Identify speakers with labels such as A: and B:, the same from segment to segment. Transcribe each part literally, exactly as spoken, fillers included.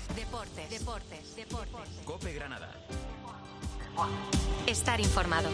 A: Deportes, deportes, deportes.
B: COPE Granada.
A: Estar informado.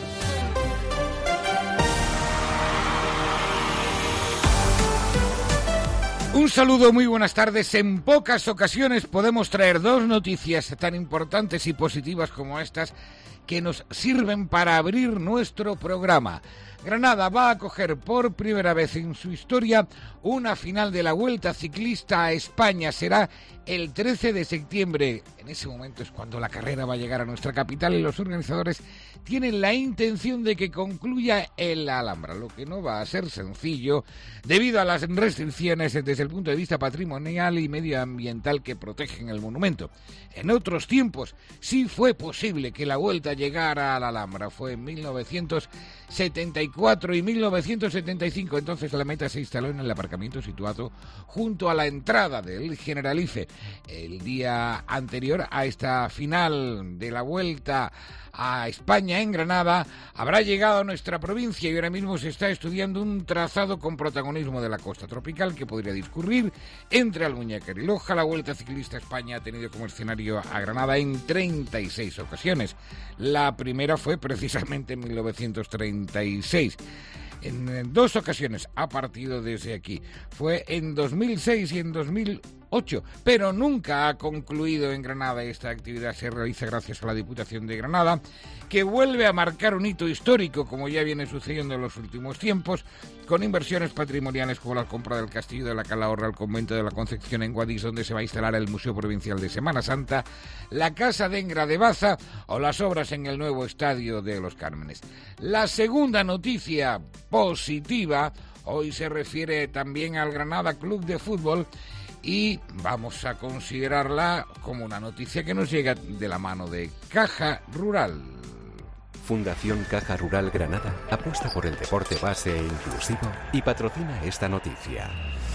C: Un saludo, muy buenas tardes. En pocas ocasiones podemos traer dos noticias tan importantes y positivas como estas que nos sirven para abrir nuestro programa. Granada va a acoger por primera vez en su historia una final de la Vuelta Ciclista a España. Será el trece de septiembre. En ese momento es cuando la carrera va a llegar a nuestra capital y los organizadores tienen la intención de que concluya en la Alhambra, lo que no va a ser sencillo debido a las restricciones desde el punto de vista patrimonial y medioambiental que protegen el monumento. En otros tiempos sí fue posible que la Vuelta llegara a la Alhambra. Fue en mil novecientos setenta y cuatro y mil novecientos setenta y cinco. Entonces la meta se instaló en el aparcamiento situado junto a la entrada del Generalife. El día anterior a esta final de la Vuelta a España en Granada habrá llegado a nuestra provincia y ahora mismo se está estudiando un trazado con protagonismo de la costa tropical que podría discurrir entre Almuñécar y Loja. La Vuelta Ciclista a España ha tenido como escenario a Granada en treinta y seis ocasiones. La primera fue precisamente en mil novecientos treinta y seis. En dos ocasiones ha partido desde aquí. Fue en dos mil seis y en dos mil ocho, pero nunca ha concluido en Granada. Esta actividad se realiza gracias a la Diputación de Granada, que vuelve a marcar un hito histórico, como ya viene sucediendo en los últimos tiempos, con inversiones patrimoniales como la compra del Castillo de la Calahorra, el Convento de la Concepción en Guadix, donde se va a instalar el Museo Provincial de Semana Santa, la Casa de Engra de Baza o las obras en el nuevo Estadio de los Cármenes. La segunda noticia positiva hoy se refiere también al Granada Club de Fútbol y vamos a considerarla como una noticia que nos llega de la mano de Caja Rural.
D: Fundación Caja Rural Granada apuesta por el deporte base e inclusivo y patrocina esta noticia.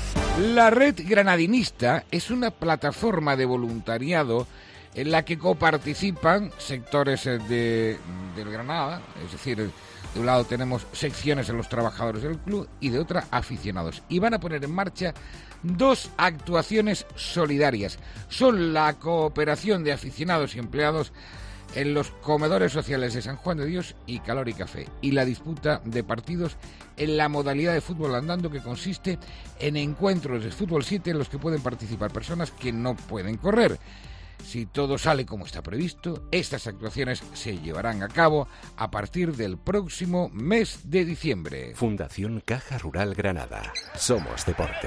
C: La Red Granadinista es una plataforma de voluntariado en la que coparticipan sectores de, del Granada, es decir, de un lado tenemos secciones de los trabajadores del club y de otra aficionados. Y van a poner en marcha dos actuaciones solidarias. Son la cooperación de aficionados y empleados en los comedores sociales de San Juan de Dios y Calor y Café, y la disputa de partidos en la modalidad de fútbol andando, que consiste en encuentros de fútbol siete en los que pueden participar personas que no pueden correr. Si todo sale como está previsto, estas actuaciones se llevarán a cabo a partir del próximo mes de diciembre.
D: Fundación Caja Rural Granada. Somos deporte.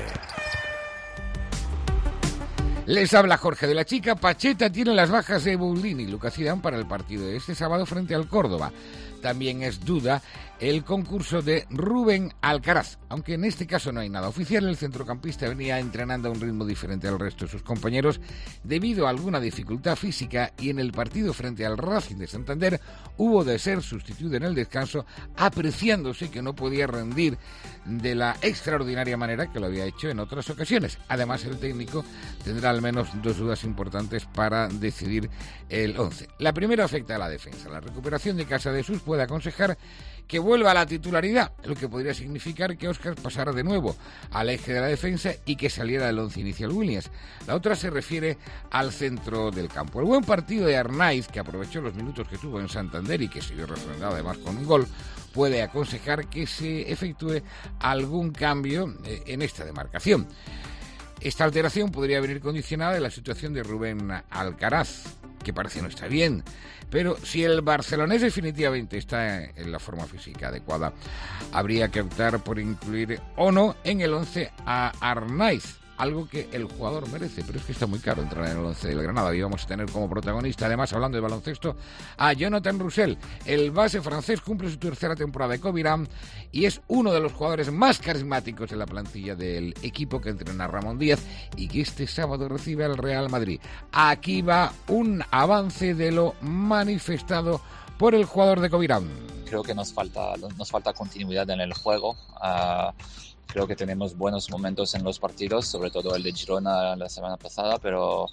C: Les habla Jorge de la Chica. Pacheta tiene las bajas de Boulín y Lucas Zidane para el partido de este sábado frente al Córdoba. También es duda el concurso de Rubén Alcaraz. Aunque en este caso no hay nada oficial, el centrocampista venía entrenando a un ritmo diferente al resto de sus compañeros debido a alguna dificultad física, y en el partido frente al Racing de Santander hubo de ser sustituido en el descanso, apreciándose que no podía rendir de la extraordinaria manera que lo había hecho en otras ocasiones. Además, el técnico tendrá al menos dos dudas importantes para decidir el once. La primera afecta a la defensa. La recuperación de Casadesús puede aconsejar que vuelva a la titularidad, lo que podría significar que Óscar pasara de nuevo al eje de la defensa y que saliera del once inicial Williams. La otra se refiere al centro del campo. El buen partido de Arnaiz, que aprovechó los minutos que tuvo en Santander y que se vio refrendado además con un gol, puede aconsejar que se efectúe algún cambio en esta demarcación. Esta alteración podría venir condicionada de la situación de Rubén Alcaraz, que parece no está bien, pero si el barcelonés definitivamente está en la forma física adecuada, habría que optar por incluir o no en el once a Arnaiz, algo que el jugador merece, pero es que está muy caro entrar en el once del Granada. Y vamos a tener como protagonista, además hablando de baloncesto, a Jonathan Roussel. El base francés cumple su tercera temporada de Covirán y es uno de los jugadores más carismáticos de la plantilla del equipo que entrena Ramón Díaz y que este sábado recibe al Real Madrid. Aquí va un avance de lo manifestado por el jugador de Covirán.
E: Creo que nos falta, nos falta continuidad en el juego. Uh... Creo que tenemos buenos momentos en los partidos, sobre todo el de Girona la semana pasada, pero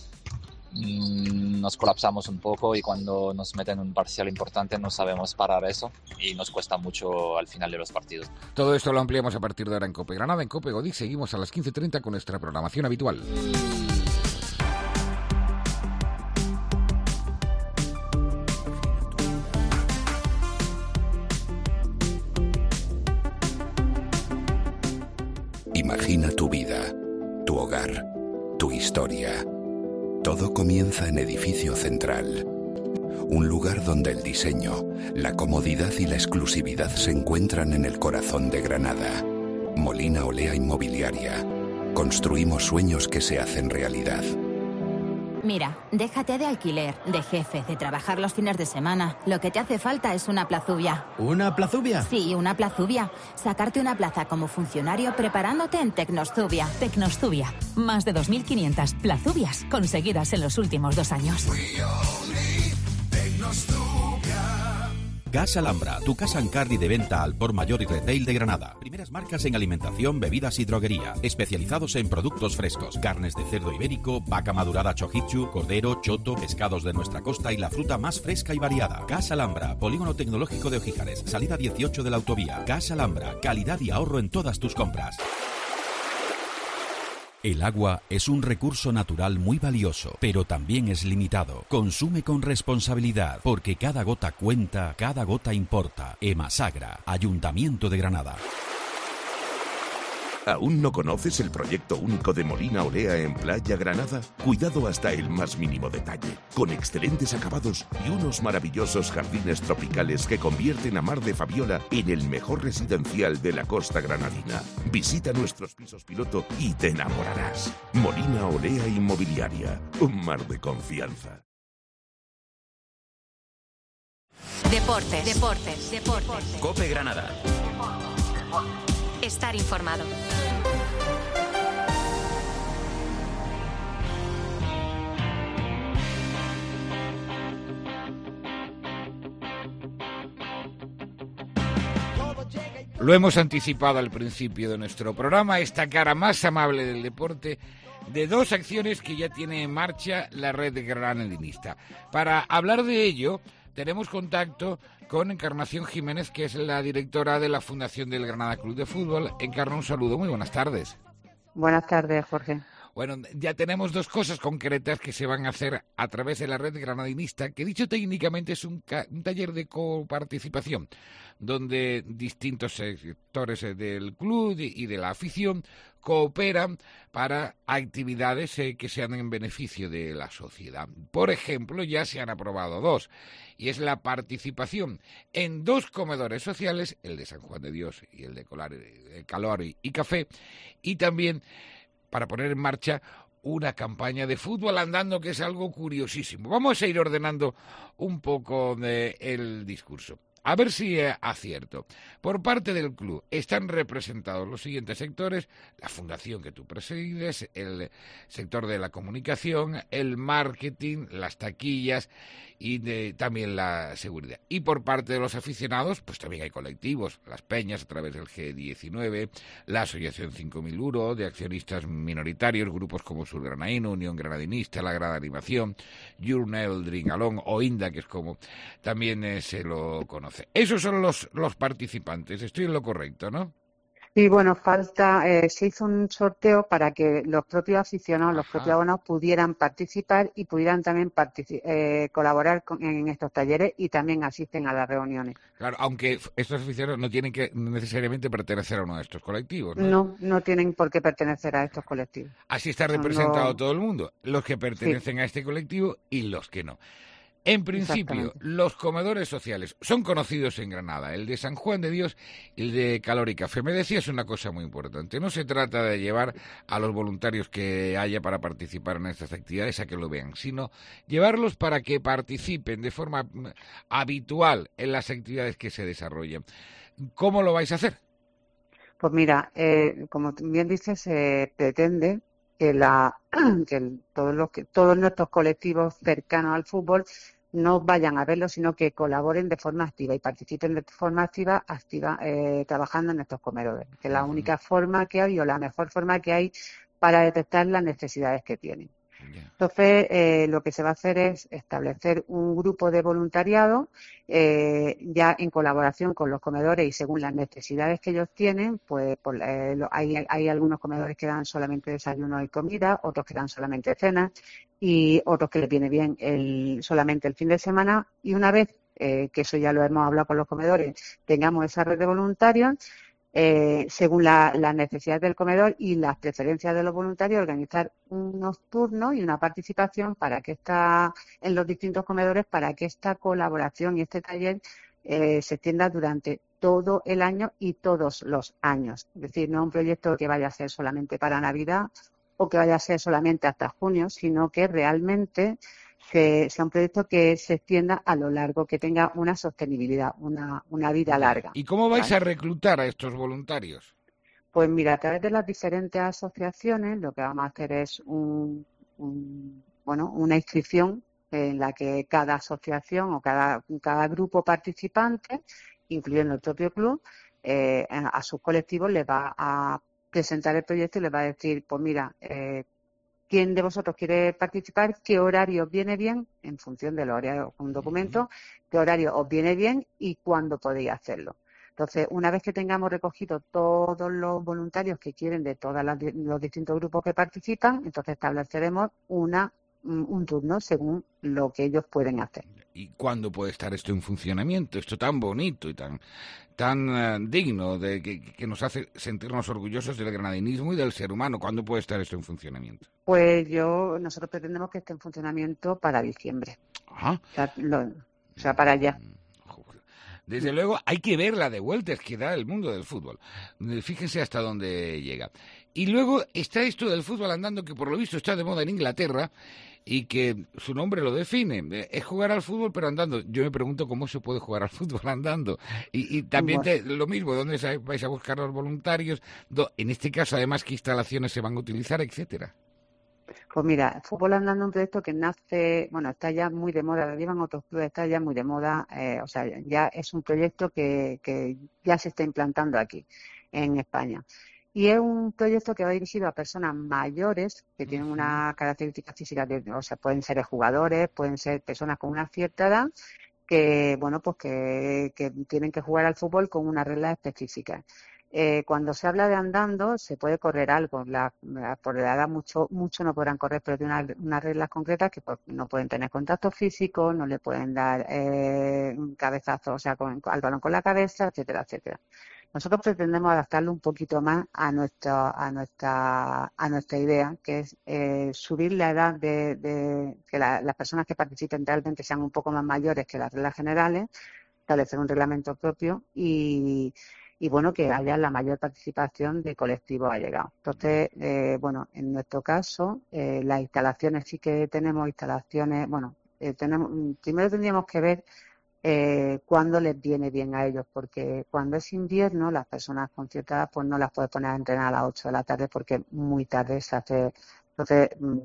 E: mmm, nos colapsamos un poco y cuando nos meten un parcial importante no sabemos parar eso y nos cuesta mucho al final de los partidos.
C: Todo esto lo ampliamos a partir de ahora en COPE Granada. En COPE Godí seguimos a las quince treinta con nuestra programación habitual.
B: tu hogar, tu historia. Todo comienza en Edificio Central. Un lugar donde el diseño, la comodidad y la exclusividad se encuentran en el corazón de Granada. Molina Olea Inmobiliaria. Construimos sueños que se hacen realidad.
F: Mira, déjate de alquiler, de jefe, de trabajar los fines de semana. Lo que te hace falta es una plazubia.
G: ¿Una plazubia?
F: Sí, una plazubia. Sacarte una plaza como funcionario preparándote en Tecnostubia.
H: Tecnostubia. Más de dos mil quinientas plazubias conseguidas en los últimos dos años.
I: Gas Alhambra, tu casa en carry de venta al por mayor y retail de Granada. Primeras marcas en alimentación, bebidas y droguería. Especializados en productos frescos, carnes de cerdo ibérico, vaca madurada chojichu, cordero, choto, pescados de nuestra costa y la fruta más fresca y variada. Gas Alhambra, Polígono Tecnológico de Ojíjares, salida dieciocho de la autovía. Gas Alhambra, calidad y ahorro en todas tus compras. El agua es un recurso natural muy valioso, pero también es limitado. Consume con responsabilidad, porque cada gota cuenta, cada gota importa. Emasagra, Ayuntamiento de Granada.
J: ¿Aún no conoces el proyecto único de Molina Olea en Playa Granada? Cuidado hasta el más mínimo detalle, con excelentes acabados y unos maravillosos jardines tropicales que convierten a Mar de Fabiola en el mejor residencial de la costa granadina. Visita nuestros pisos piloto y te enamorarás. Molina Olea Inmobiliaria, un mar de confianza.
A: Deportes, deportes, deportes.
K: COPE Granada.
A: Estar informado.
C: Lo hemos anticipado al principio de nuestro programa, esta cara más amable del deporte, de dos acciones que ya tiene en marcha la red granadinista. Para hablar de ello, tenemos contacto con Encarnación Jiménez, que es la directora de la Fundación del Granada Club de Fútbol. Encarna, un saludo, muy buenas tardes.
L: Buenas tardes, Jorge.
C: Bueno, ya tenemos dos cosas concretas que se van a hacer a través de la red granadinista, que dicho técnicamente es un, ca- un taller de coparticipación, donde distintos sectores del club y de la afición cooperan para actividades eh, que sean en beneficio de la sociedad. Por ejemplo, ya se han aprobado dos, y es la participación en dos comedores sociales, el de San Juan de Dios y el de Calor y Café, y también para poner en marcha una campaña de fútbol andando, que es algo curiosísimo. Vamos a ir ordenando un poco de el discurso. A ver si eh, acierto. Por parte del club están representados los siguientes sectores: la fundación que tú presides, el sector de la comunicación, el marketing, las taquillas y de, también la seguridad. Y por parte de los aficionados, pues también hay colectivos, las peñas a través del G diecinueve, la Asociación cinco mil Euro, de accionistas minoritarios, grupos como Surgranadino, Unión Granadinista, La Gran Animación, Journal, Dringalón o INDA, que es como también eh, se lo conoce. Esos son los, los participantes. Estoy en lo correcto, ¿no?
L: Sí, bueno, falta, eh, se hizo un sorteo para que los propios aficionados, Ajá. los propios abonados pudieran participar y pudieran también partici- eh, colaborar con, en estos talleres, y también asisten a las reuniones.
C: Claro, aunque estos aficionados no tienen que necesariamente pertenecer a uno de estos colectivos, ¿no?
L: No, no tienen por qué pertenecer a estos colectivos.
C: Así está representado no... todo el mundo, los que pertenecen sí. a este colectivo y los que no. En principio, los comedores sociales son conocidos en Granada, el de San Juan de Dios y el de Calor y Café. Me decías una cosa muy importante: no se trata de llevar a los voluntarios que haya para participar en estas actividades a que lo vean, sino llevarlos para que participen de forma habitual en las actividades que se desarrollan. ¿Cómo lo vais a hacer?
L: Pues mira, eh, como bien dices, se eh, pretende que, la, que el, todos, los, que todos nuestros colectivos cercanos al fútbol no vayan a verlo, sino que colaboren de forma activa y participen de forma activa, activa eh, trabajando en estos comedores, que es la única forma que hay o la mejor forma que hay para detectar las necesidades que tienen. Entonces, eh, lo que se va a hacer es establecer un grupo de voluntariado eh, ya en colaboración con los comedores, y según las necesidades que ellos tienen, pues por, eh, lo, hay, hay algunos comedores que dan solamente desayuno y comida, otros que dan solamente cenas y otros que les viene bien el, solamente el fin de semana. Y una vez eh, que eso ya lo hemos hablado con los comedores, tengamos esa red de voluntarios, eh, según la, las necesidades del comedor y las preferencias de los voluntarios, organizar unos turnos y una participación para que esta, en los distintos comedores, para que esta colaboración y este taller eh, se extienda durante todo el año y todos los años. Es decir, no es un proyecto que vaya a ser solamente para Navidad o que vaya a ser solamente hasta junio, sino que realmente se, sea un proyecto que se extienda a lo largo, que tenga una sostenibilidad, una, una vida larga.
C: ¿Y cómo vais
L: ¿vale?
C: a reclutar a estos voluntarios?
L: Pues mira, a través de las diferentes asociaciones lo que vamos a hacer es un, un, bueno, una inscripción en la que cada asociación o cada, cada grupo participante, incluyendo el propio club, eh, a sus colectivos les va a presentar el proyecto y les va a decir, pues mira, eh, ¿quién de vosotros quiere participar? ¿Qué horario os viene bien? En función del horario, un documento, ¿qué horario os viene bien y cuándo podéis hacerlo? Entonces, una vez que tengamos recogido todos los voluntarios que quieren de todos los distintos grupos que participan, entonces estableceremos una un turno según lo que ellos pueden hacer.
C: ¿Y cuándo puede estar esto en funcionamiento? Esto tan bonito y tan tan uh, digno, de que, que nos hace sentirnos orgullosos del granadinismo y del ser humano. ¿Cuándo puede estar esto en funcionamiento?
L: Pues yo, nosotros pretendemos que esté en funcionamiento para diciembre.
C: Ajá.
L: O sea, lo, o sea para allá.
C: Desde luego hay que ver la de vueltas que da el mundo del fútbol. Fíjense hasta dónde llega. Y luego está esto del fútbol andando, que por lo visto está de moda en Inglaterra y que su nombre lo define. Es jugar al fútbol pero andando. Yo me pregunto cómo se puede jugar al fútbol andando. Y, y también te, lo mismo, ¿dónde vais a buscar los voluntarios? En este caso, además, ¿qué instalaciones se van a utilizar, etcétera?
L: Pues mira, Fútbol Andando es un proyecto que nace, bueno, está ya muy de moda, lo llevan otros clubes, está ya muy de moda, eh, o sea, ya es un proyecto que, que ya se está implantando aquí, en España. Y es un proyecto que va dirigido a personas mayores que tienen una característica física, de, o sea, pueden ser jugadores, pueden ser personas con una cierta edad, que, bueno, pues que, que tienen que jugar al fútbol con unas reglas específicas. Eh, cuando se habla de andando, se puede correr algo. La, la, por la edad mucho mucho no podrán correr, pero tiene unas, unas reglas concretas que pues, no pueden tener contacto físico, no le pueden dar eh, un cabezazo, o sea, con, al balón con la cabeza, etcétera, etcétera. Nosotros pretendemos adaptarlo un poquito más a nuestra a nuestra a nuestra idea, que es eh, subir la edad de, de que la, las personas que participen realmente sean un poco más mayores que las reglas generales, establecer un reglamento propio y y bueno, que haya la mayor participación de colectivos allegados. Entonces, eh, bueno, en nuestro caso, eh, las instalaciones sí que tenemos instalaciones, bueno, eh, tenemos primero tendríamos que ver eh, cuándo les viene bien a ellos, porque cuando es invierno, las personas con cierta edad, pues no las puedes poner a entrenar a las ocho de la tarde porque muy tarde se hace. Entonces, mmm,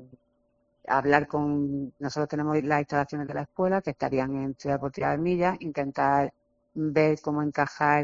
L: hablar con, nosotros tenemos las instalaciones de la escuela que estarían en Ciudad Deportiva de Milla, intentar ver cómo encajar.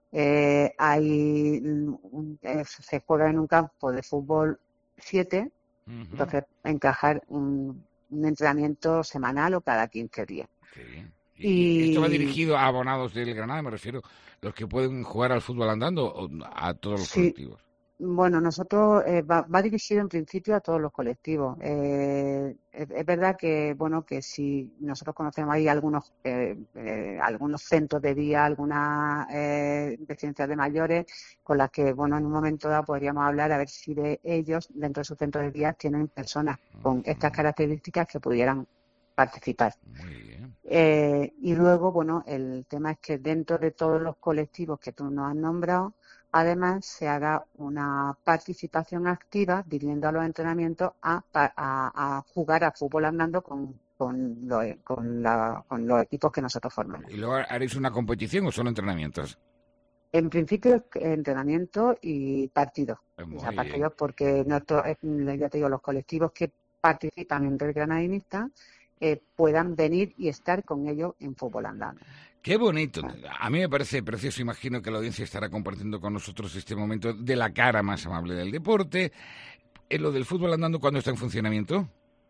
L: Eh, hay eh, se juega en un campo de fútbol siete, uh-huh. Entonces encajar un, un entrenamiento semanal o cada quince días.
C: Sí. ¿Y, y esto va dirigido a abonados del Granada, me refiero, los que pueden jugar al fútbol andando o a todos los sí. colectivos?
L: Bueno, nosotros eh, va, va dirigido en principio a todos los colectivos. Eh, es, es verdad que bueno que si nosotros conocemos ahí algunos eh, eh, algunos centros de día, algunas eh, residencias de mayores con las que bueno en un momento dado podríamos hablar a ver si de ellos dentro de sus centros de día tienen personas con estas características que pudieran participar.
C: Muy bien.
L: Eh, y luego bueno el tema es que dentro de todos los colectivos que tú nos has nombrado, además, se haga una participación activa dirigiendo a los entrenamientos a, a, a jugar a fútbol andando con, con, lo, con, la, con los equipos que nosotros formamos.
C: ¿Y luego haréis una competición o solo entrenamientos?
L: En principio, entrenamiento y partidos. O sea, partidos porque nuestro, ya te digo, los colectivos que participan en Red Granadinista eh, puedan venir y estar con ellos en fútbol andando.
C: Qué bonito. A mí me parece precioso. Imagino que la audiencia estará compartiendo con nosotros este momento de la cara más amable del deporte. ¿En lo del fútbol andando cuándo está en funcionamiento?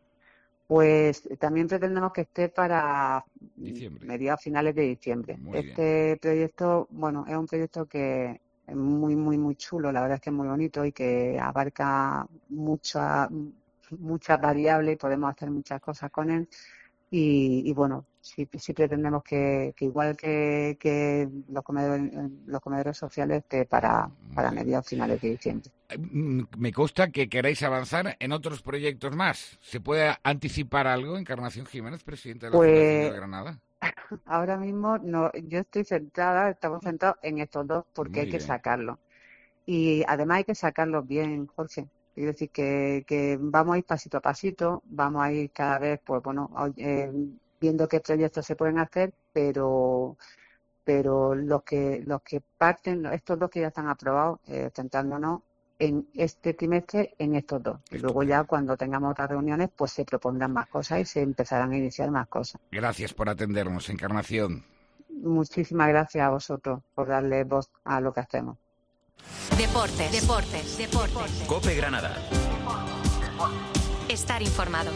L: Pues también pretendemos que esté para
C: diciembre.
L: mediados finales de diciembre.
C: Muy
L: este
C: bien.
L: proyecto, bueno, es un proyecto que es muy, muy, muy chulo. La verdad es que es muy bonito y que abarca muchas muchas variables y podemos hacer muchas cosas con él. y, y bueno, sí, sí pretendemos que, que igual que, que los comedores, los comedores sociales esté para, para mediados finales de diciembre.
C: Me consta que queréis avanzar en otros proyectos más. ¿Se puede anticipar algo, Encarnación Jiménez, presidenta de la
L: Pues,
C: Fundación de Granada?
L: Ahora mismo no, yo estoy centrada, estamos centrados en estos dos porque
C: Muy
L: hay que
C: bien.
L: sacarlos. Y además hay que sacarlos bien, Jorge. Es decir, que, que vamos a ir pasito a pasito, vamos a ir cada vez, pues bueno, eh, viendo qué proyectos se pueden hacer, pero pero los que los que parten, estos dos que ya están aprobados, eh, centrándonos en este trimestre en estos dos. Y luego ya cuando tengamos otras reuniones, pues se propondrán más cosas y se empezarán a iniciar más cosas.
C: Gracias por atendernos, Encarnación.
L: Muchísimas gracias a vosotros por darle voz a lo que hacemos.
A: Deportes, deportes, deportes.
G: COPE Granada.
A: Estar informado.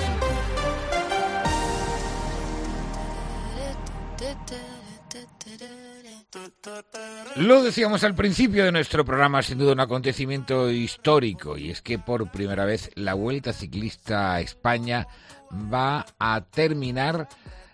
C: Lo decíamos al principio de nuestro programa, sin duda un acontecimiento histórico, y es que por primera vez la Vuelta Ciclista a España va a terminar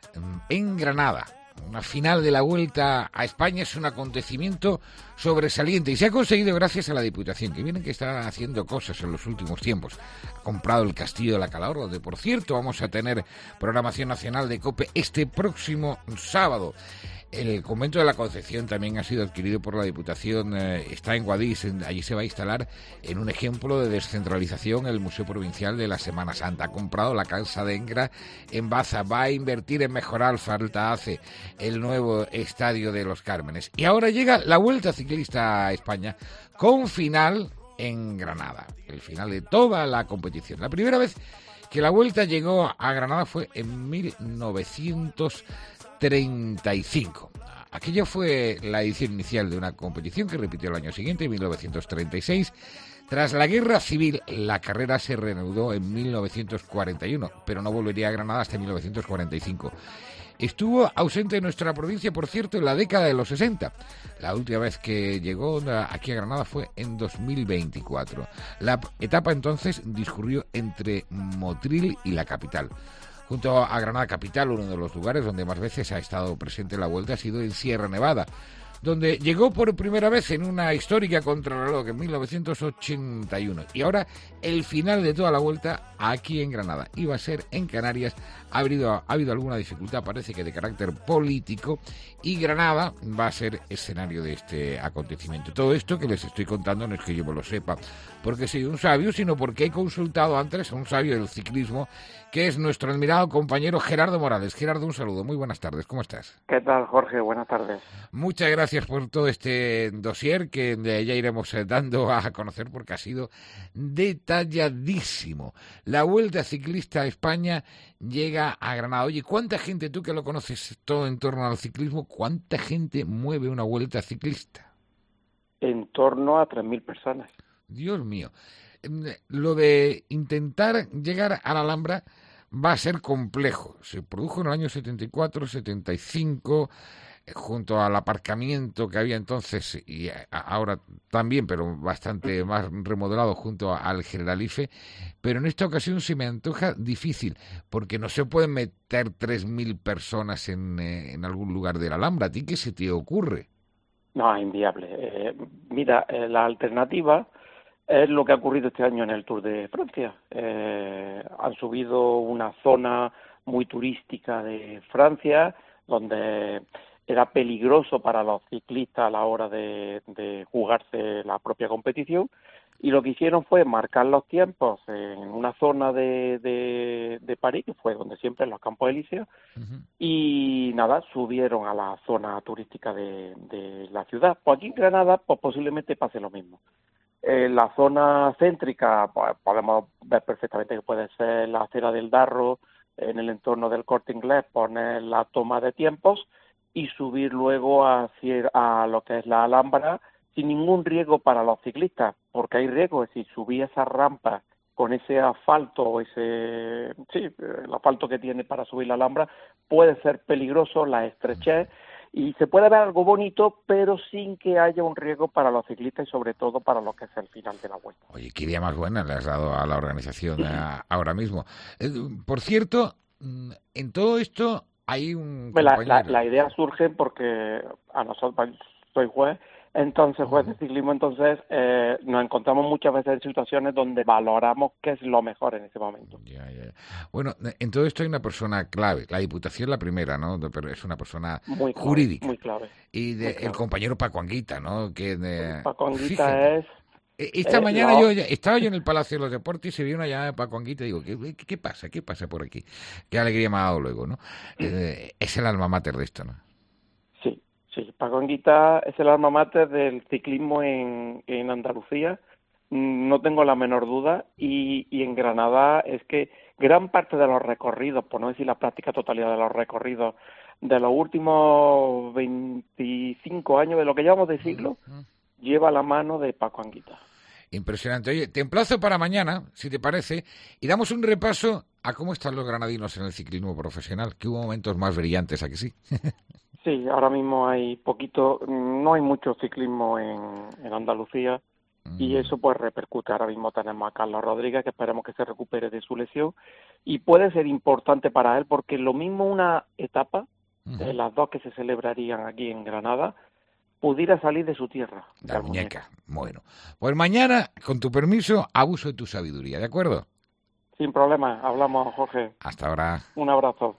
C: en Granada. Una final de la Vuelta a España es un acontecimiento sobresaliente y se ha conseguido gracias a la Diputación, que viene que está haciendo cosas en los últimos tiempos. Ha comprado el Castillo de la Calahorra, donde por cierto vamos a tener programación nacional de COPE este próximo sábado. El convento de la Concepción también ha sido adquirido por la Diputación, eh, está en Guadix, en, allí se va a instalar en un ejemplo de descentralización el Museo Provincial de la Semana Santa. Ha comprado la Casa de Engra en Baza, va a invertir en mejorar, falta hace, el nuevo Estadio de los Cármenes. Y ahora llega la Vuelta Ciclista a España con final en Granada, el final de toda la competición. La primera vez que la Vuelta llegó a Granada fue en mil novecientos treinta y cinco. Aquella fue la edición inicial de una competición que repitió el año siguiente, en mil novecientos treinta y seis. Tras la Guerra Civil, la carrera se reanudó en mil novecientos cuarenta y uno, pero no volvería a Granada hasta mil novecientos cuarenta y cinco. Estuvo ausente en nuestra provincia, por cierto, en la década de los sesenta. La última vez que llegó aquí a Granada fue en dos mil veinticuatro. La etapa entonces discurrió entre Motril y la capital. Junto a Granada capital, uno de los lugares donde más veces ha estado presente la Vuelta ha sido en Sierra Nevada, donde llegó por primera vez en una histórica contrarreloj en mil novecientos ochenta y uno. Y ahora el final de toda la Vuelta aquí en Granada. Iba a ser en Canarias, ha habido, ha habido alguna dificultad, parece que de carácter político, y Granada va a ser escenario de este acontecimiento. Todo esto que les estoy contando no es que yo me lo sepa porque soy un sabio, sino porque he consultado antes a un sabio del ciclismo, que es nuestro admirado compañero Gerardo Morales. Gerardo, un saludo, muy buenas tardes, ¿cómo estás?
K: ¿Qué tal, Jorge? Buenas tardes.
C: Muchas gracias por todo este dossier que ya iremos dando a conocer porque ha sido detalladísimo. La Vuelta Ciclista a España llega a Granada. Oye, ¿cuánta gente, tú que lo conoces todo en torno al ciclismo, cuánta gente mueve una Vuelta Ciclista?
K: En torno a tres mil personas. Dios
C: mío. Lo de intentar llegar a la Alhambra va a ser complejo. Se produjo en el año setenta y cuatro, setenta y cinco, eh, junto al aparcamiento que había entonces, y a, ahora también, pero bastante más remodelado, junto al Generalife. Pero en esta ocasión se me antoja difícil, porque no se pueden meter tres mil personas en, eh, en algún lugar de la Alhambra. ¿A ti qué se te ocurre?
K: No, es inviable. Eh, mira, eh, la alternativa es lo que ha ocurrido este año en el Tour de Francia. Eh, han subido una zona muy turística de Francia, donde era peligroso para los ciclistas a la hora de, de jugarse la propia competición, y lo que hicieron fue marcar los tiempos en una zona de, de, de París, que fue donde siempre, en los Campos Elíseos, uh-huh. Y nada, subieron a la zona turística de, de la ciudad. Pues aquí en Granada, pues posiblemente pase lo mismo. En la zona céntrica, pues, podemos ver perfectamente que puede ser la acera del Darro, en el entorno del Corte Inglés, poner la toma de tiempos y subir luego hacia a lo que es la Alhambra sin ningún riesgo para los ciclistas, porque hay riesgo, es decir, subir esa rampa con ese asfalto o ese, sí, el asfalto que tiene para subir la Alhambra puede ser peligroso, la estrechez, y se puede ver algo bonito, pero sin que haya un riesgo para los ciclistas y sobre todo para lo que es el final de la vuelta.
C: Oye, qué idea más buena le has dado a la organización a, ahora mismo. Eh, por cierto, En todo esto hay un
K: la,
C: compañero...
K: la, la idea surge porque a nosotros, soy juez, entonces juez de ciclismo, entonces eh, nos encontramos muchas veces en situaciones donde valoramos qué es lo mejor en ese momento.
C: Ya, ya. Bueno, en todo esto hay una persona clave, la Diputación la primera, ¿no? Pero es una persona
K: muy clave,
C: jurídica.
K: Muy clave.
C: Y de,
K: muy clave.
C: El compañero Paco Anguita, ¿no? Que de,
K: Paco Anguita
C: fíjate,
K: es...
C: Esta
K: eh,
C: mañana
K: no.
C: yo estaba yo en el Palacio de los Deportes y se vio una llamada de Paco Anguita y digo, ¿qué, qué, qué pasa? ¿Qué pasa por aquí? Qué alegría me ha dado luego, ¿no? Eh, es el alma mater de esto, ¿no?
K: Sí, sí. Paco Anguita es el alma mater del ciclismo en, en Andalucía, no tengo la menor duda, y, y en Granada es que gran parte de los recorridos, por no decir la práctica totalidad de los recorridos de los últimos veinticinco años, de lo que llevamos de siglo, uh-huh. lleva la mano de Paco Anguita.
C: Impresionante. Oye, te emplazo para mañana, si te parece, y damos un repaso a cómo están los granadinos en el ciclismo profesional, que hubo momentos más brillantes, ¿a que sí?
K: Sí, ahora mismo hay poquito, no hay mucho ciclismo en, en Andalucía, mm. y eso pues repercute. Ahora mismo tenemos a Carlos Rodríguez, que esperemos que se recupere de su lesión, y puede ser importante para él, porque lo mismo una etapa, mm. de las dos que se celebrarían aquí en Granada, pudiera salir de su tierra.
C: La muñeca. Bueno, pues mañana, con tu permiso, abuso de tu sabiduría, ¿de acuerdo?
K: Sin problema, hablamos, Jorge.
C: Hasta ahora.
K: Un abrazo.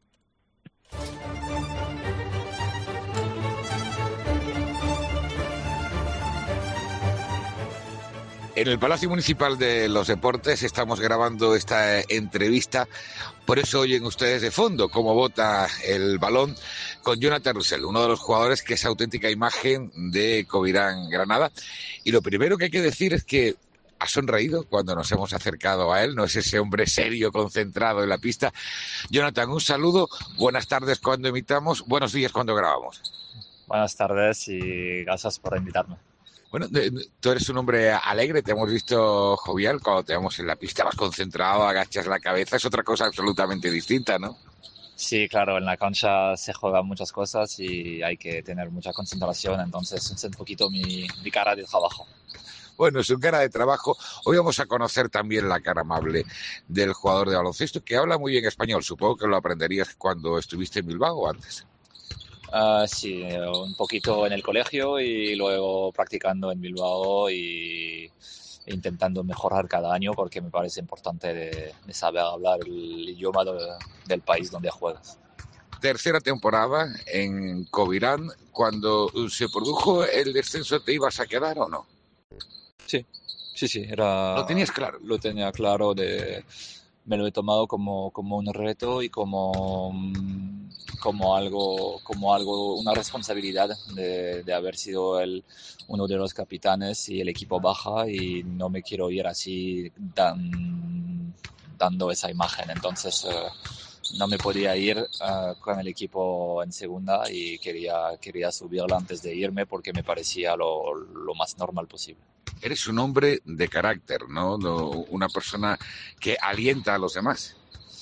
C: En el Palacio Municipal de los Deportes estamos grabando esta entrevista, por eso oyen ustedes de fondo cómo bota el balón con Jonathan Roussel, uno de los jugadores que es auténtica imagen de Covirán Granada. Y lo primero que hay que decir es que ha sonreído cuando nos hemos acercado a él, no es ese hombre serio, concentrado en la pista. Jonathan, un saludo, buenas tardes cuando imitamos, buenos días cuando grabamos.
E: Buenas tardes y gracias por invitarme.
C: Bueno, tú eres un hombre alegre, te hemos visto jovial, cuando te vemos en la pista vas concentrado, agachas la cabeza, es otra cosa absolutamente distinta, ¿no?
E: Sí, claro, en la cancha se juegan muchas cosas y hay que tener mucha concentración, entonces es un poquito mi, mi cara de trabajo.
C: Bueno, es un cara de trabajo. Hoy vamos a conocer también la cara amable del jugador de baloncesto, que habla muy bien español, supongo que lo aprenderías cuando estuviste en Bilbao o antes.
E: Uh, sí, un poquito en el colegio y luego practicando en Bilbao y intentando mejorar cada año porque me parece importante de, de saber hablar el idioma de, del país donde juegas.
C: Tercera temporada en Covirán. Cuando se produjo el descenso, ¿te ibas a quedar o no?
E: Sí, sí, sí. Era,
C: ¿Lo tenías claro?
E: Lo tenía claro de... Me lo he tomado como, como un reto y como, como algo, como algo, una responsabilidad de, de haber sido el, uno de los capitanes y el equipo baja y no me quiero ir así dan, dando esa imagen. Entonces uh, no me podía ir uh, con el equipo en segunda y quería, quería subirla antes de irme porque me parecía lo, lo más normal posible.
C: Eres un hombre de carácter, ¿no? Una persona que alienta a los demás.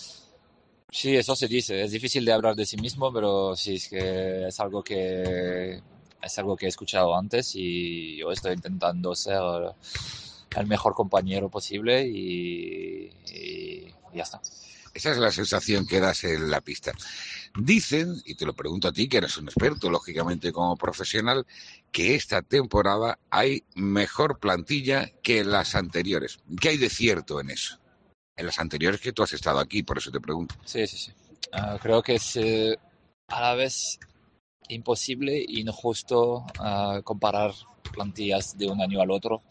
E: Sí, eso se dice. Es difícil de hablar de sí mismo, pero sí, es que es algo que, es algo que he escuchado antes y yo estoy intentando ser el mejor compañero posible y, y ya está.
C: Esa es la sensación que das en la pista. Dicen, y te lo pregunto a ti, que eres un experto, lógicamente, como profesional, que esta temporada hay mejor plantilla que en las anteriores. ¿Qué hay de cierto en eso? En las anteriores que tú has estado aquí, por eso te pregunto.
E: Sí, sí, sí. Uh, creo que es uh, a la vez imposible e injusto uh, comparar plantillas de un año al otro.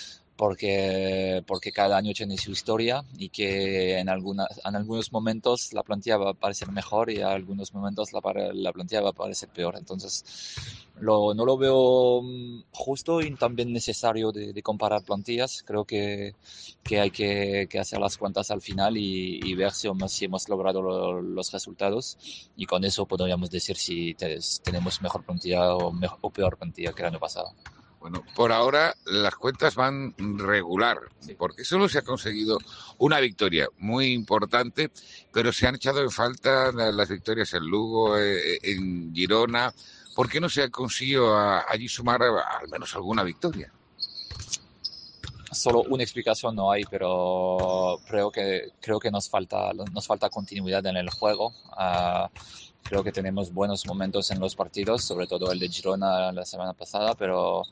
E: Porque, porque cada año tiene su historia y que en, alguna, en algunos momentos la plantilla va a parecer mejor y en algunos momentos la, la plantilla va a parecer peor. Entonces lo, no lo veo justo y también necesario de, de comparar plantillas. Creo que, que hay que, que hacer las cuentas al final y, y ver si hemos, si hemos logrado lo, los resultados y con eso podríamos decir si te, tenemos mejor plantilla o, mejor, o peor plantilla que el año pasado.
C: Bueno, por ahora las cuentas van regular, porque solo se ha conseguido una victoria muy importante, pero se han echado en falta las victorias en Lugo, en Girona. ¿Por qué no se ha conseguido allí sumar al menos alguna victoria?
E: solo una explicación no hay, pero creo que creo que nos falta nos falta continuidad en el juego. Uh, creo que tenemos buenos momentos en los partidos, sobre todo el de Girona la semana pasada, pero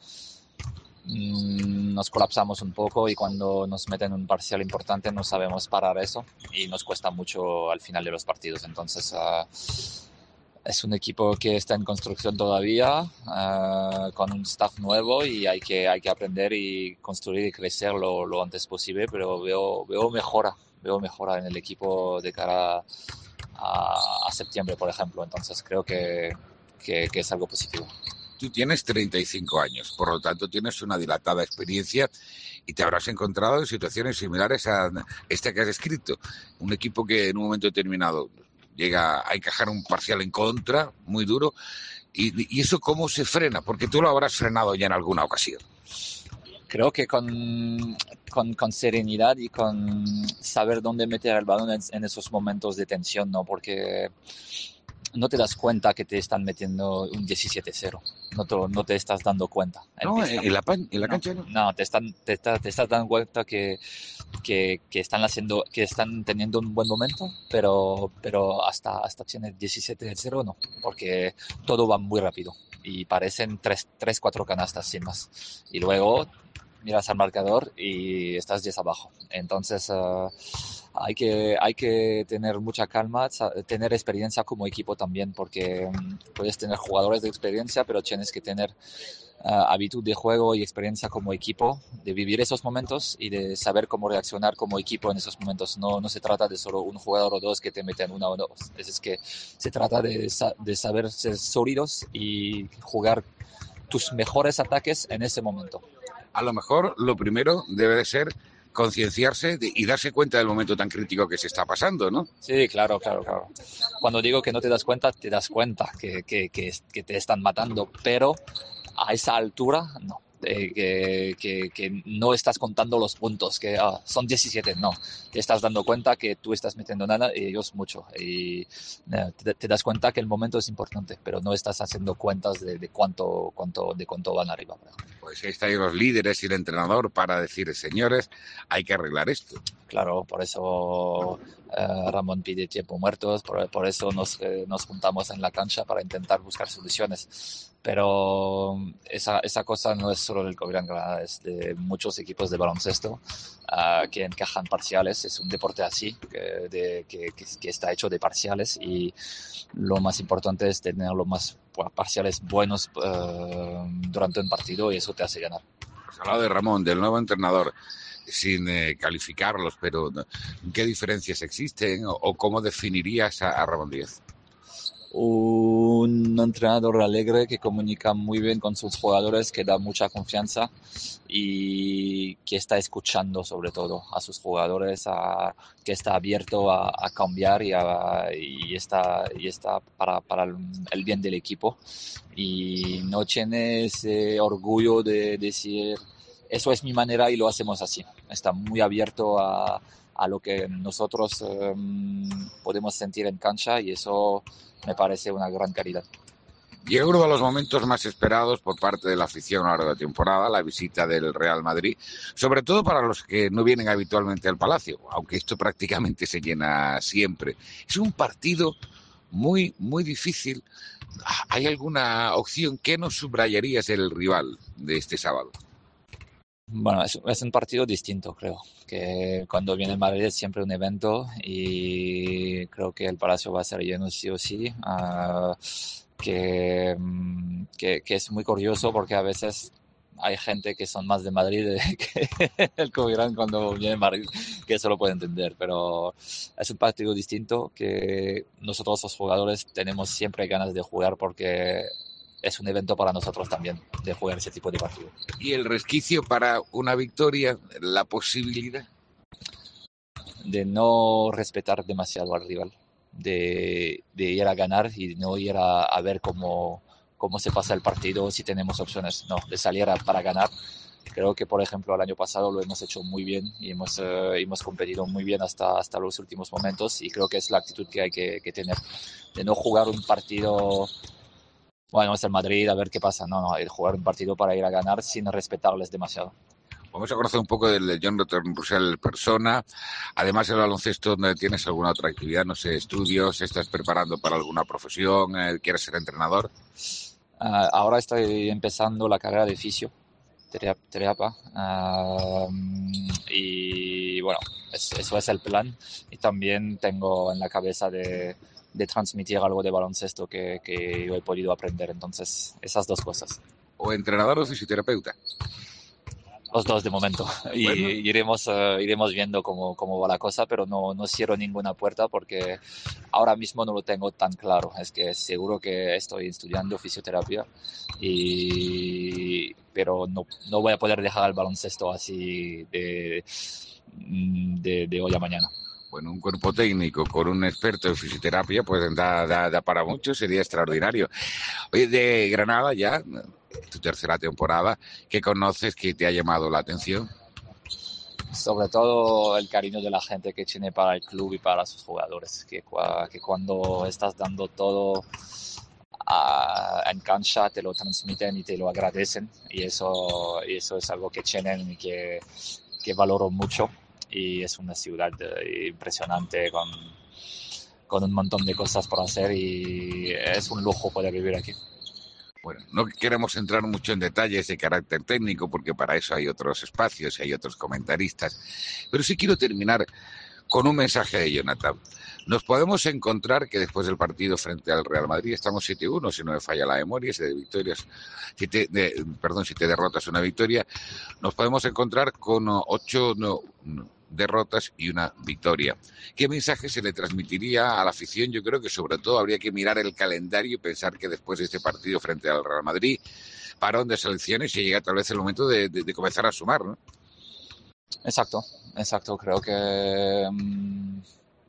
E: mm, nos colapsamos un poco y cuando nos meten un parcial importante no sabemos parar eso y nos cuesta mucho al final de los partidos. Entonces uh, es un equipo que está en construcción todavía, uh, con un staff nuevo y hay que, hay que aprender y construir y crecer lo, lo antes posible, pero veo, veo mejora, veo mejora en el equipo de cara a, a septiembre, por ejemplo. Entonces creo que, que, que es algo positivo.
C: Tú tienes treinta y cinco años, por lo tanto tienes una dilatada experiencia y te habrás encontrado en situaciones similares a esta que has descrito. Un equipo que en un momento determinado llega a encajar un parcial en contra, muy duro, y, y eso cómo se frena, porque tú lo habrás frenado ya en alguna ocasión.
E: Creo que con, con, con serenidad y con saber dónde meter el balón en, en esos momentos de tensión, ¿no? Porque no te das cuenta que te están metiendo un diecisiete cero. No te, no te estás dando cuenta.
C: No, en la, en la cancha no.
E: No, te, están, te, está, te estás dando cuenta que, que, que, están haciendo, que están teniendo un buen momento, pero, pero hasta, hasta tienes diecisiete cero no, porque todo va muy rápido y parecen tres, cuatro canastas sin más. Y luego miras al marcador y estás diez abajo. Entonces uh, hay que hay que tener mucha calma, tener experiencia como equipo también, porque um, puedes tener jugadores de experiencia, pero tienes que tener uh, habitud de juego y experiencia como equipo, de vivir esos momentos y de saber cómo reaccionar como equipo en esos momentos. No, no se trata de solo un jugador o dos que te meten una o dos. Es, es que se trata de, de saber ser sólidos y jugar tus mejores ataques en ese momento.
C: A lo mejor lo primero debe de ser concienciarse y darse cuenta del momento tan crítico que se está pasando, ¿no?
E: Sí, claro, claro, claro. Cuando digo que no te das cuenta, te das cuenta que, que, que, que te están matando, pero a esa altura no. Eh, que, que, que no estás contando los puntos, que ah, son diecisiete, no. Te estás dando cuenta que tú estás metiendo nada y ellos mucho. Y eh, te, te das cuenta que el momento es importante, pero no estás haciendo cuentas de, de, cuánto, cuánto, de cuánto van arriba.
C: Pues ahí están los líderes y el entrenador para decir, señores, hay que arreglar esto.
E: Claro, por eso eh, Ramón pide tiempo muertos, por, por eso nos, eh, nos juntamos en la cancha para intentar buscar soluciones. Pero esa, esa cosa no es solo del Covirán Granada, es de muchos equipos de baloncesto uh, que encajan parciales. Es un deporte así, que, de, que, que está hecho de parciales y lo más importante es tener los más parciales buenos uh, durante un partido y eso te hace ganar.
C: Pues hablado de Ramón, del nuevo entrenador, sin eh, calificarlos, pero ¿qué diferencias existen o, o cómo definirías a, a Ramón Díaz?
E: Un entrenador alegre que comunica muy bien con sus jugadores, que da mucha confianza y que está escuchando sobre todo a sus jugadores, a, que está abierto a, a cambiar y, a, y está, y está para, para el bien del equipo y no tiene ese orgullo de decir eso es mi manera y lo hacemos así. Está muy abierto a, a lo que nosotros um, podemos sentir en cancha y eso me parece una gran calidad.
C: Llega uno de los momentos más esperados por parte de la afición a lo largo de la temporada, la visita del Real Madrid, sobre todo para los que no vienen habitualmente al Palacio, aunque esto prácticamente se llena siempre. Es un partido muy, muy difícil. ¿Hay alguna opción que nos subrayarías del rival de este sábado?
E: Bueno, es, es un partido distinto, creo, que cuando viene Madrid es siempre un evento y creo que el Palacio va a ser lleno sí o sí, uh, que, que, que es muy curioso porque a veces hay gente que son más de Madrid que el Covirán cuando viene Madrid, que eso lo puede entender, pero es un partido distinto que nosotros los jugadores tenemos siempre ganas de jugar porque es un evento para nosotros también, de jugar ese tipo de partido.
C: ¿Y el resquicio para una victoria, la posibilidad?
E: De no respetar demasiado al rival, de, de ir a ganar y no ir a, a ver cómo, cómo se pasa el partido, si tenemos opciones, no, de salir a, para ganar. Creo que, por ejemplo, el año pasado lo hemos hecho muy bien y hemos, uh, hemos competido muy bien hasta, hasta los últimos momentos y creo que es la actitud que hay que, que tener, de no jugar un partido... Bueno, es el Madrid, a ver qué pasa. No, no, el jugar un partido para ir a ganar sin respetarles demasiado.
C: Vamos a conocer un poco del Jonathan Roussel persona. Además del baloncesto, ¿tienes alguna otra actividad? No sé, estudios, ¿estás preparando para alguna profesión? ¿Quieres ser entrenador?
E: Uh, ahora estoy empezando la carrera de fisio, terapia, uh, y bueno, es, eso es el plan. Y también tengo en la cabeza de, de transmitir algo de baloncesto que, que yo he podido aprender. Entonces, esas dos cosas.
C: ¿O entrenador o fisioterapeuta?
E: Los dos de momento. Y bueno, iremos, uh, iremos viendo cómo, cómo va la cosa, pero no, no cierro ninguna puerta porque ahora mismo no lo tengo tan claro. Es que seguro que estoy estudiando fisioterapia, y, pero no, no voy a poder dejar el baloncesto así de, de, de hoy a mañana.
C: Bueno, un cuerpo técnico con un experto en fisioterapia, pues da, da, da para mucho, sería extraordinario. Oye, de Granada ya, tu tercera temporada, ¿qué conoces que te ha llamado la atención?
E: Sobre todo el cariño de la gente que tiene para el club y para sus jugadores, que, que cuando estás dando todo a, en cancha te lo transmiten y te lo agradecen, y eso, y eso es algo que tienen y que, que valoro mucho. Y es una ciudad impresionante con, con un montón de cosas por hacer, y es un lujo poder vivir aquí.
C: Bueno, no queremos entrar mucho en detalles de carácter técnico porque para eso hay otros espacios y hay otros comentaristas, pero sí quiero terminar con un mensaje de Jonathan. Nos podemos encontrar que después del partido frente al Real Madrid estamos siete uno, si no me falla la memoria, siete victorias, siete, de, perdón, siete derrotas, una victoria. Nos podemos encontrar con ocho no, derrotas y una victoria. ¿Qué mensaje se le transmitiría a la afición? Yo creo que sobre todo habría que mirar el calendario y pensar que después de este partido frente al Real Madrid, parón de selecciones, y llega tal vez el momento de, de, de comenzar a sumar, ¿no?
E: Exacto, exacto. Creo que, um,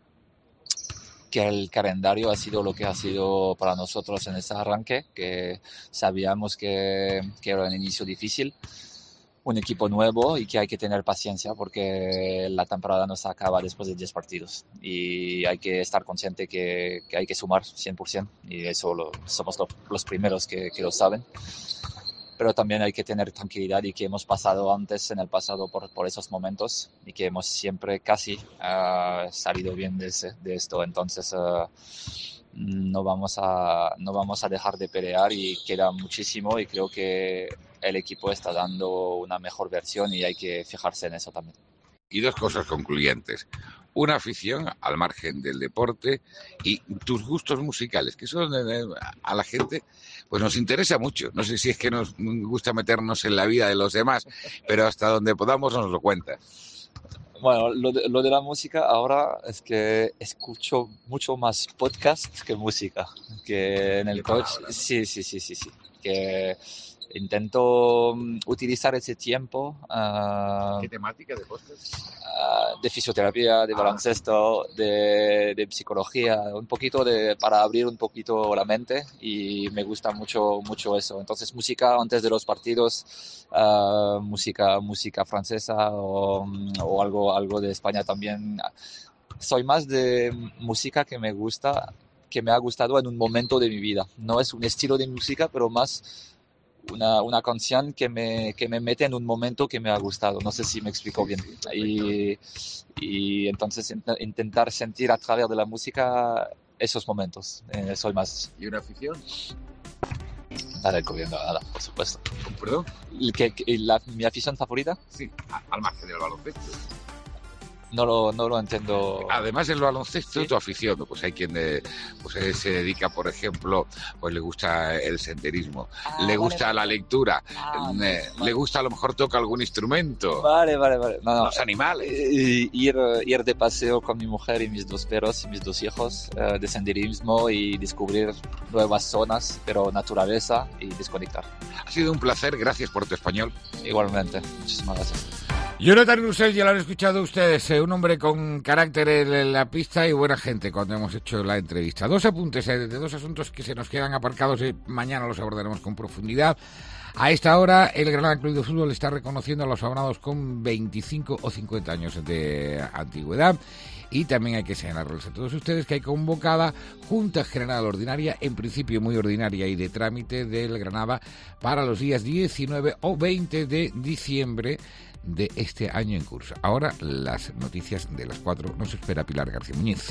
E: que el calendario ha sido lo que ha sido para nosotros en ese arranque, que sabíamos que, que era un inicio difícil, un equipo nuevo y que hay que tener paciencia porque la temporada no se acaba después de diez partidos y hay que estar consciente que, que hay que sumar cien por ciento, y eso lo, somos lo, los primeros que, que lo saben. Pero también hay que tener tranquilidad y que hemos pasado antes en el pasado por, por esos momentos y que hemos siempre casi uh, salido bien de, ese, de esto. Entonces uh, no, vamos a, no vamos a dejar de pelear, y queda muchísimo, y creo que el equipo está dando una mejor versión y hay que fijarse en eso también.
C: Y dos cosas concluyentes. Una afición al margen del deporte y tus gustos musicales, que son a la gente pues nos interesa mucho. No sé si es que nos gusta meternos en la vida de los demás, pero hasta donde podamos nos lo cuentas.
E: Bueno, lo de, lo de la música ahora es que escucho mucho más podcast que música, que en el coche. Sí, sí, sí, sí, sí. Que intento utilizar ese tiempo. Uh,
C: ¿Qué temática de podcast?
E: Uh, de fisioterapia, de baloncesto, de, de psicología, un poquito de, para abrir un poquito la mente, y me gusta mucho, mucho eso. Entonces, música antes de los partidos, uh, música, música francesa o, o algo, algo de España también. Soy más de música que me gusta, que me ha gustado en un momento de mi vida. No es un estilo de música, pero más Una, una canción que me, que me mete en un momento que me ha gustado. No sé si me explico bien. Y, y entonces intentar sentir a través de la música esos momentos. Eh, soy más.
C: ¿Y una afición?
E: Nada, el gobierno, nada, por supuesto.
C: ¿Perdón?
E: ¿Que, que, la, ¿Mi afición favorita?
C: Sí, al margen del baloncesto.
E: No lo, no lo entiendo.
C: Además del baloncesto, ¿sí? Tu afición, pues hay quien eh, pues, eh, se dedica, por ejemplo, pues le gusta el senderismo, ah, le gusta vale, la vale. lectura, ah, eh, vale. le gusta, a lo mejor toca algún instrumento.
E: Vale, vale, vale. No, no.
C: Los animales.
E: Ir, ir de paseo con mi mujer y mis dos perros y mis dos hijos, eh, de senderismo y descubrir nuevas zonas, pero naturaleza y desconectar.
C: Ha sido un placer, gracias por tu español.
E: Igualmente, muchísimas gracias.
C: Jonathan Roussel, ya lo han escuchado ustedes, eh, un hombre con carácter en la pista y buena gente cuando hemos hecho la entrevista. Dos apuntes eh, de dos asuntos que se nos quedan aparcados y mañana los abordaremos con profundidad. A esta hora, el Granada Club de Fútbol está reconociendo a los abonados con veinticinco o cincuenta años de antigüedad. Y también hay que señalarles a todos ustedes que hay convocada Junta General Ordinaria, en principio muy ordinaria y de trámite, del Granada para los días diecinueve o veinte de diciembre de este año en curso. Ahora las noticias de las cuatro nos espera Pilar García Muñiz.